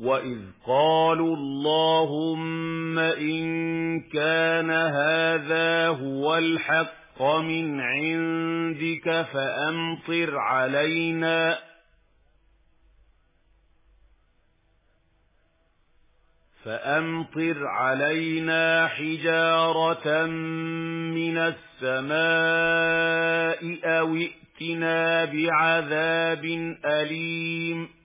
وَإِذْ قَالُوا اللَّهُمَّ إِن كَانَ هَذَا هُوَ الْحَقَّ مِنْ عِندِكَ فَأَمْطِرْ عَلَيْنَا حِجَارَةً مِّنَ السَّمَاءِ أَوِ ائْتِنَا بِعَذَابٍ أَلِيمٍ